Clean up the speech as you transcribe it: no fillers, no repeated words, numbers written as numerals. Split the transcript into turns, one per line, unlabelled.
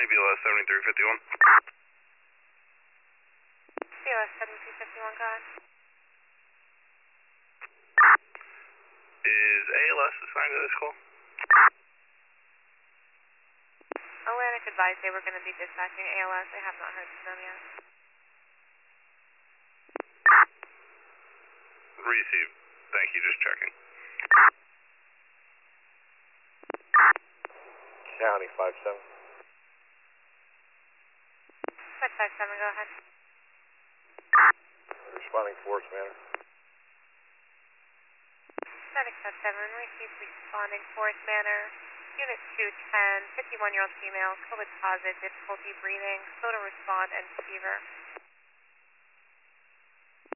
BLS 7351.
BLS 7351, go ahead.
Is ALS assigned to this call?
Atlantic advised they were going to be dispatching ALS. I have not heard from them yet.
Received. Thank you, just checking.
County 57.
557, go ahead.
Responding force manner.
Medic 57, received responding force manner. Unit 210, 51-year-old female, COVID positive, difficulty breathing, slow to respond, and fever.